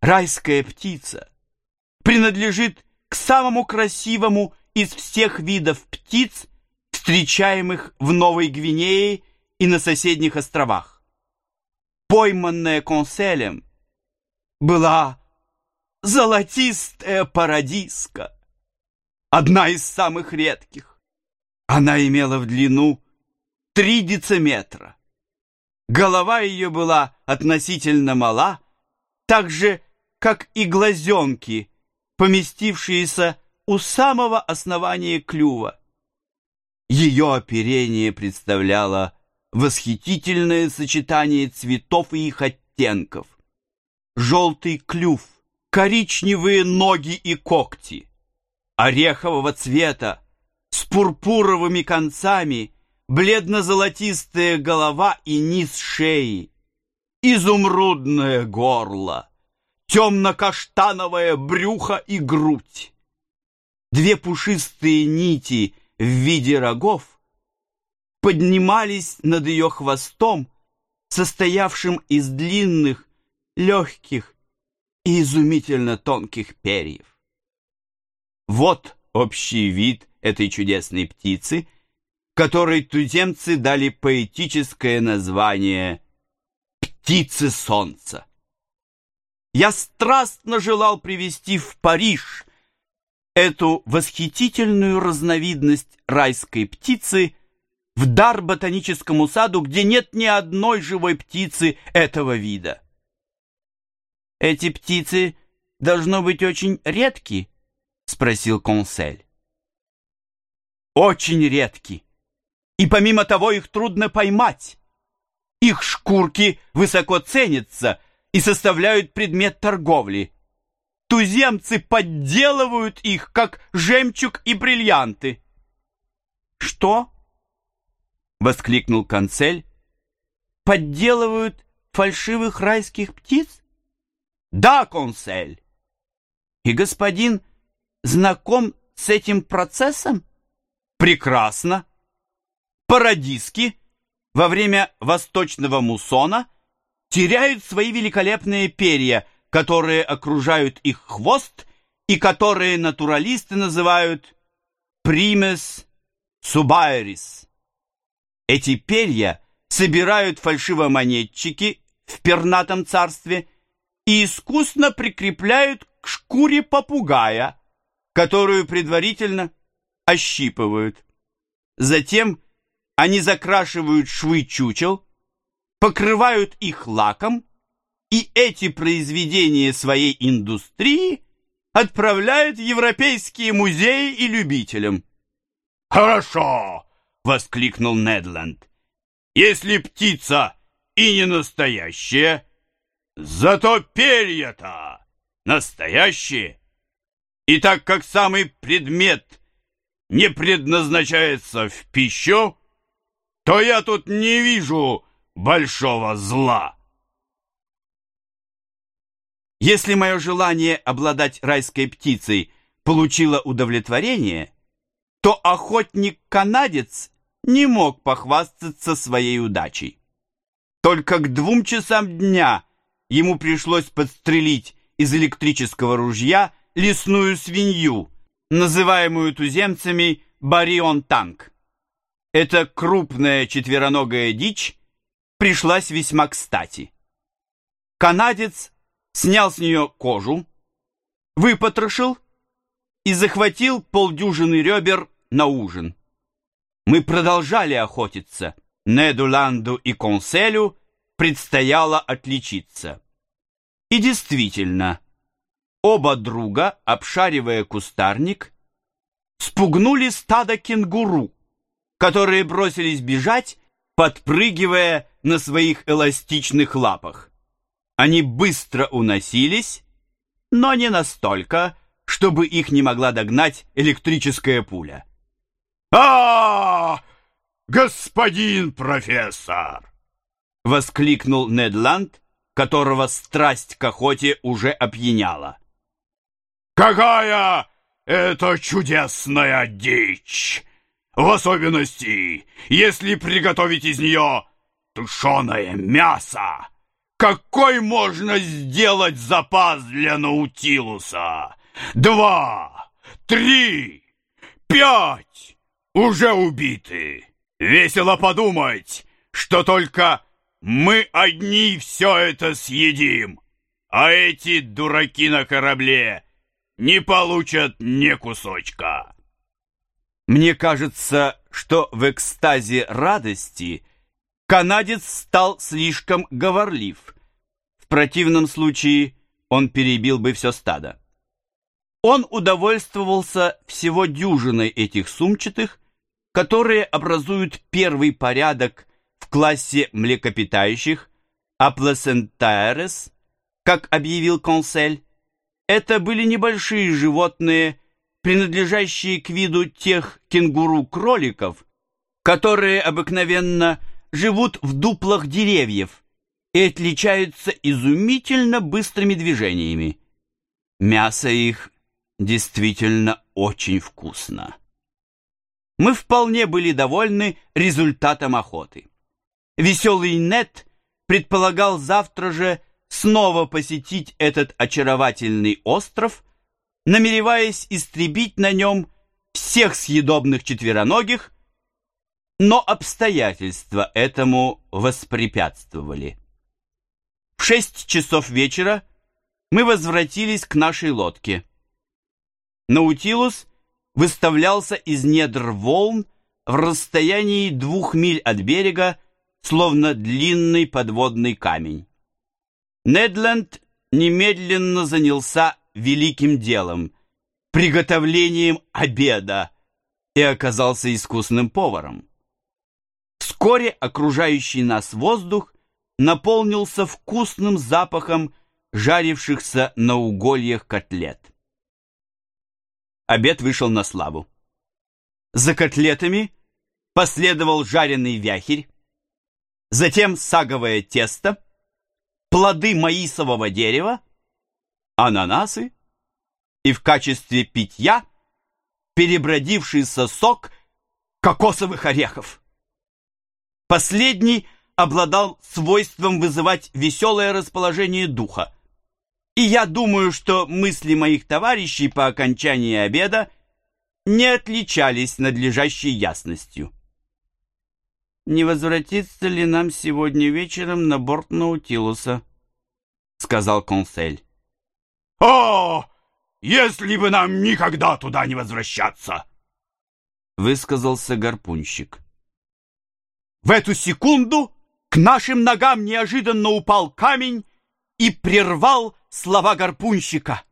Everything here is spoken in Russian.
Райская птица принадлежит к самому красивому из всех видов птиц, встречаемых в Новой Гвинее и на соседних островах. Пойманная Конселем была золотистая парадиска, одна из самых редких. Она имела в длину 3 дециметра. Голова ее была относительно мала, так же, как и глазенки, поместившиеся у самого основания клюва. Ее оперение представляло восхитительное сочетание цветов и их оттенков. Желтый клюв, коричневые ноги и когти, орехового цвета, с пурпуровыми концами, бледно-золотистая голова и низ шеи, изумрудное горло, темно-каштановое брюхо и грудь. 2 пушистые нити в виде рогов поднимались над ее хвостом, состоявшим из длинных, легких и изумительно тонких перьев. Вот общий вид этой чудесной птицы, которой туземцы дали поэтическое название «птицы солнца». Я страстно желал привезти в Париж эту восхитительную разновидность райской птицы в дар ботаническому саду, где нет ни одной живой птицы этого вида. «Эти птицы должно быть очень редки?» — спросил Консель. «Очень редки. И помимо того их трудно поймать. Их шкурки высоко ценятся и составляют предмет торговли. Туземцы подделывают их, как жемчуг и бриллианты». «Что?» — воскликнул Консель. «Подделывают фальшивых райских птиц?» «Да, Консель. И господин знаком с этим процессом?» «Прекрасно. Парадиски во время восточного муссона теряют свои великолепные перья, которые окружают их хвост и которые натуралисты называют примес субайрис. Эти перья собирают фальшивомонетчики в пернатом царстве и искусно прикрепляют к шкуре попугая, которую предварительно ощипывают. Затем они закрашивают швы чучел, покрывают их лаком, и эти произведения своей индустрии отправляют в европейские музеи и любителям. «Хорошо!» — воскликнул Нед Ленд. «Если птица и не настоящая, зато перья-то настоящие. И так как самый предмет не предназначается в пищу, то я тут не вижу большого зла». Если мое желание обладать райской птицей получило удовлетворение, то охотник-канадец не мог похвастаться своей удачей. Только к 2 часам дня ему пришлось подстрелить из электрического ружья лесную свинью, называемую туземцами барион-танк. Эта крупная четвероногая дичь пришлась весьма кстати. Канадец снял с нее кожу, выпотрошил и захватил полдюжины ребер на ужин. Мы продолжали охотиться. Неду Ланду и Конселю предстояло отличиться. И действительно, оба друга, обшаривая кустарник, спугнули стадо кенгуру, которые бросились бежать, подпрыгивая на своих эластичных лапах. Они быстро уносились, но не настолько, чтобы их не могла догнать электрическая пуля. «А, господин профессор!» — воскликнул Нед Ленд, которого страсть к охоте уже опьяняла. «Какая это чудесная дичь! В особенности, если приготовить из нее тушеное мясо, какой можно сделать запас для Наутилуса? 2, 3, 5 уже убиты. Весело подумать, что только мы одни все это съедим, а эти дураки на корабле не получат ни кусочка. Мне кажется, что в экстазе радости канадец стал слишком говорлив. В противном случае он перебил бы все стадо. Он удовольствовался всего дюжиной этих сумчатых, которые образуют первый порядок в классе млекопитающих, а пласентаэрес, как объявил консель, это были небольшие животные, принадлежащие к виду тех кенгуру-кроликов, которые обыкновенно живут в дуплах деревьев и отличаются изумительно быстрыми движениями. Мясо их действительно очень вкусно. Мы вполне были довольны результатом охоты. Веселый Нед предполагал завтра же снова посетить этот очаровательный остров, намереваясь истребить на нем всех съедобных четвероногих, но обстоятельства этому воспрепятствовали. В 6 часов вечера мы возвратились к нашей лодке. Наутилус выставлялся из недр волн в расстоянии 2 миль от берега, словно длинный подводный камень. Нед Ленд немедленно занялся великим делом, приготовлением обеда, и оказался искусным поваром. Вскоре окружающий нас воздух наполнился вкусным запахом жарившихся на угольях котлет. Обед вышел на славу. За котлетами последовал жареный вяхерь, затем саговое тесто, плоды маисового дерева, ананасы и в качестве питья перебродившийся сок кокосовых орехов. Последний обладал свойством вызывать веселое расположение духа, и я думаю, что мысли моих товарищей по окончании обеда не отличались надлежащей ясностью. «Не возвратиться ли нам сегодня вечером на борт Наутилуса?» — сказал консель. «О, если бы нам никогда туда не возвращаться!» — высказался гарпунщик. В эту секунду к нашим ногам неожиданно упал камень и прервал слова гарпунщика.